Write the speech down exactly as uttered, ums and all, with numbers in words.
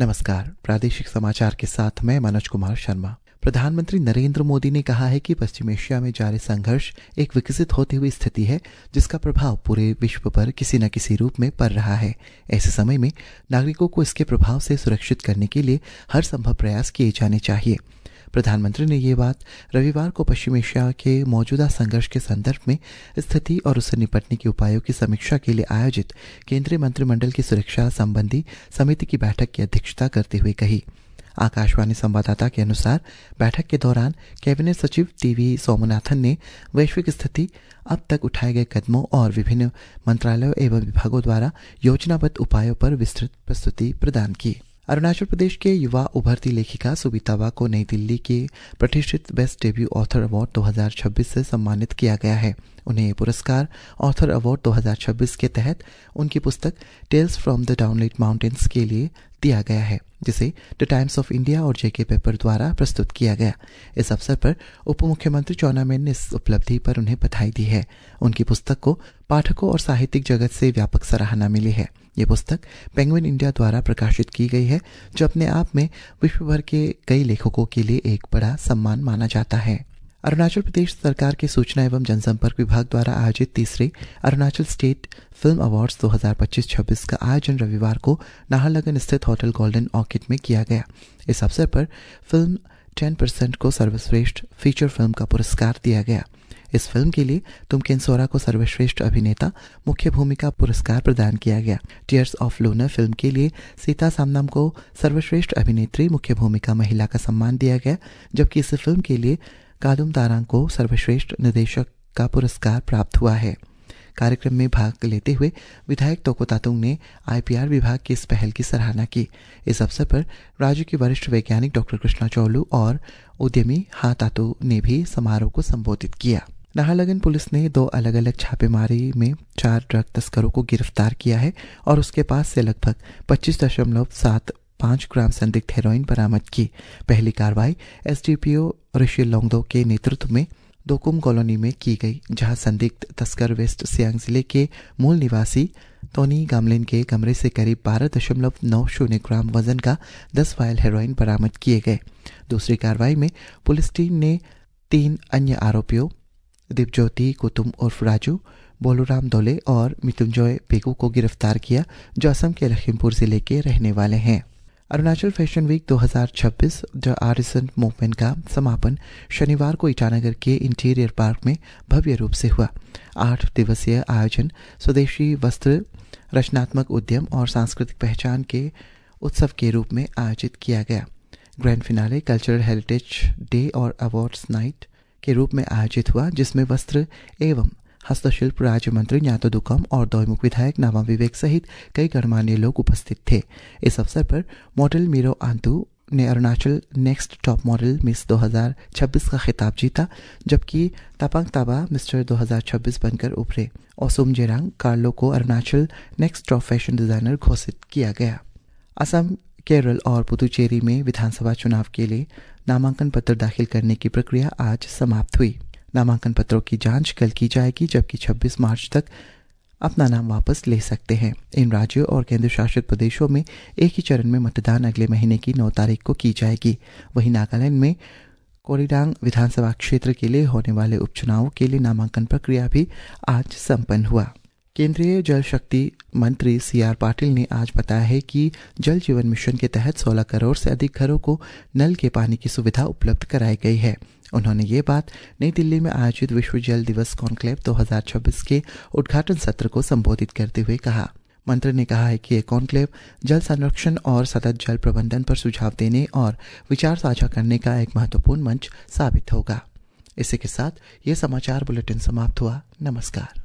नमस्कार। प्रादेशिक समाचार के साथ मैं मनोज कुमार शर्मा। प्रधानमंत्री नरेंद्र मोदी ने कहा है कि पश्चिम एशिया में जारी संघर्ष एक विकसित होती हुई स्थिति है जिसका प्रभाव पूरे विश्व पर किसी न किसी रूप में पड़ रहा है। ऐसे समय में नागरिकों को इसके प्रभाव से सुरक्षित करने के लिए हर संभव प्रयास किए जाने चाहिए। प्रधानमंत्री ने ये बात रविवार को पश्चिम एशिया के मौजूदा संघर्ष के संदर्भ में स्थिति और उससे निपटने के उपायों की समीक्षा के लिए आयोजित केंद्रीय मंत्रिमंडल की सुरक्षा संबंधी समिति की बैठक की अध्यक्षता करते हुए कही। आकाशवाणी संवाददाता के अनुसार बैठक के दौरान कैबिनेट सचिव टीवी सोमनाथन ने वैश्विक स्थिति, अब तक उठाए गए कदमों और विभिन्न मंत्रालयों एवं विभागों द्वारा योजनाबद्ध उपायों पर विस्तृत प्रस्तुति प्रदान की। अरुणाचल प्रदेश के युवा उभरती लेखिका सुबिता वा को नई दिल्ली के प्रतिष्ठित बेस्ट डेब्यू ऑथर अवार्ड दो हज़ार छब्बीस से सम्मानित किया गया है। उन्हें ये पुरस्कार ऑथर अवार्ड दो हज़ार छब्बीस के तहत उनकी पुस्तक tales from the dawnlit mountains के लिए दिया गया है, जिसे द टाइम्स ऑफ इंडिया और जेके पेपर द्वारा प्रस्तुत किया गया। इस अवसर पर उप मुख्यमंत्री चाउना मेन ने इस उपलब्धि पर उन्हें बधाई दी है। उनकी पुस्तक को पाठकों और साहित्यिक जगत से व्यापक सराहना मिली है। ये पुस्तक पेंगुइन इंडिया द्वारा प्रकाशित की गई है, जो अपने आप में विश्व भर के कई लेखकों के लिए एक बड़ा सम्मान माना जाता है। अरुणाचल प्रदेश सरकार के सूचना एवं जनसंपर्क विभाग द्वारा आयोजित तीसरे अरुणाचल स्टेट फिल्म अवार्ड्स दो हज़ार पच्चीस छब्बीस का आयोजन रविवार को नाहरलगुन स्थित होटल गोल्डन ऑर्किड में किया गया। इस अवसर पर फिल्म टेन परसेंट को सर्वश्रेष्ठ फीचर फिल्म का पुरस्कार दिया गया। इस फिल्म के लिए तुमकेन सोरा को सर्वश्रेष्ठ अभिनेता मुख्य भूमिका पुरस्कार प्रदान किया गया। टीयर्स ऑफ लूना फिल्म के लिए सीता सामनाम को सर्वश्रेष्ठ अभिनेत्री मुख्य भूमिका महिला का सम्मान दिया गया, जबकि इस फिल्म के लिए कादुम तारांग को सर्वश्रेष्ठ निर्देशक का पुरस्कार प्राप्त हुआ है। कार्यक्रम में भाग लेते हुए विधायक तोको तातुंग ने आईपीआर विभाग की इस पहल की सराहना की। इस अवसर पर राज्य के वरिष्ठ वैज्ञानिक डॉक्टर कृष्णा चौलू और उद्यमी हा तातु ने भी समारोह को संबोधित किया। नाहरलगुन पुलिस ने दो अलग अलग छापेमारी में चार ड्रग तस्करों को गिरफ्तार किया है और उसके पास से लगभग पच्चीस दशमलव सात पाँच ग्राम संदिग्ध हेरोइन बरामद की। पहली कार्रवाई एसडीपीओ ऋषि लोंगदो के नेतृत्व में दोकुम कॉलोनी में की गई, जहां संदिग्ध तस्कर वेस्ट सियांग जिले के मूल निवासी टोनी गामलिन के कमरे से करीब बारह दशमलव नौ शून्य ग्राम वजन का दस फाइल हेरोइन बरामद किए गए। दूसरी कार्रवाई में पुलिस टीम ने तीन अन्य आरोपियों दीपज्योति कुतुम उर्फ राजू, बोलूराम दोले और मृत्युंजय पेगू को गिरफ्तार किया, जो असम के लखीमपुर जिले के रहने वाले हैं। अरुणाचल फैशन वीक दो हज़ार छब्बीस द आर्टिसन मूवमेंट का समापन शनिवार को ईटानगर के इंटीरियर पार्क में भव्य रूप से हुआ। आठ दिवसीय आयोजन स्वदेशी वस्त्र, रचनात्मक उद्यम और सांस्कृतिक पहचान के उत्सव के रूप में आयोजित किया गया। Grand finale cultural heritage day और अवार्ड्स नाइट के रूप में आयोजित हुआ, जिसमें वस्त्र एवं हस्तशिल्प राज्य मंत्री न्यातो दुकम और दोईमुख विधायक नामा विवेक सहित कई गणमान्य लोग उपस्थित थे। इस अवसर पर मॉडल मीरो आंतू ने Arunachal next top model miss दो हज़ार छब्बीस का खिताब जीता, जबकि तापांग ताबा मिस्टर दो हज़ार छब्बीस बनकर उभरे। ओसुम जेरांग कार्लो को Arunachal next top fashion designer घोषित किया गया। असम, केरल और पुदुचेरी में विधानसभा चुनाव के लिए नामांकन पत्र दाखिल करने की प्रक्रिया आज समाप्त हुई। नामांकन पत्रों की जांच कल की जाएगी, जबकि छब्बीस मार्च तक अपना नाम वापस ले सकते हैं। इन राज्यों और केंद्र शासित प्रदेशों में एक ही चरण में मतदान अगले महीने की नौ तारीख को की जाएगी। वहीं नागालैंड में कोरिडांग विधानसभा क्षेत्र के लिए होने वाले उपचुनावों के लिए नामांकन प्रक्रिया भी आज संपन्न हुआ। केंद्रीय जल शक्ति मंत्री सी आर पाटिल ने आज बताया है कि जल जीवन मिशन के तहत सोलह करोड़ से अधिक घरों को नल के पानी की सुविधा उपलब्ध कराई गई है। उन्होंने ये बात नई दिल्ली में आयोजित विश्व जल दिवस कॉन्क्लेव दो हज़ार छब्बीस के उद्घाटन सत्र को संबोधित करते हुए कहा। मंत्री ने कहा है कि ये कॉन्क्लेव जल संरक्षण और सतत जल प्रबंधन पर सुझाव देने और विचार साझा करने का एक महत्वपूर्ण मंच साबित होगा। इसी के साथ ये समाचार बुलेटिन समाप्त हुआ। नमस्कार।